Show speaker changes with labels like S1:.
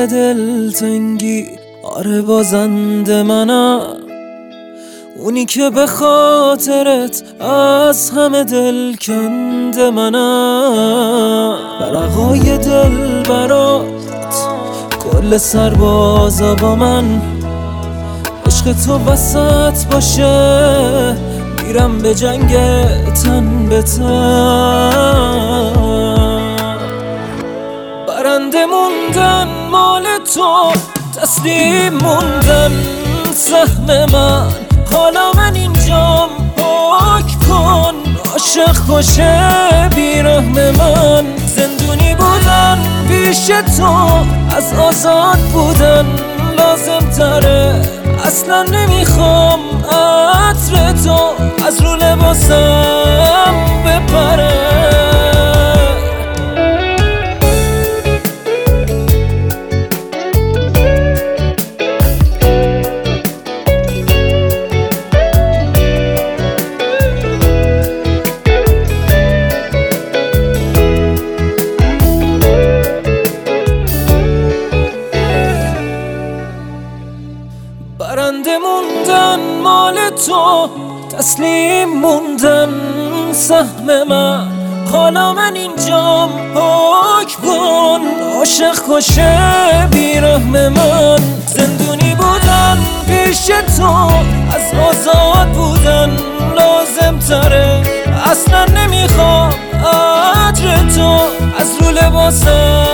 S1: دلتنگی آره بازنده منم، اونی که به خاطرت از همه دل کنده منم. ورقای دل برات کل سربازا با من، عشق تو وسط باشه میرم به جنگ تن به تن. برنده موندن مال تو، تسلیم موندن سهم من، حالا من اینجام پاک کن عاشق کشه بیرحم من. زندونی بودن پیش تو از آزاد بودن لازم تره، اصلا نمیخوام عطر تو از رو لباسم بپره. برنده موندن مال تو، تسلیم موندن سهم من، حالا من اینجام پاک کن عاشق کشه بیرحم من. زندونی بودن پیش تو از آزاد بودن لازم تره، اصلا نمیخوام عطر تو از رو لباسم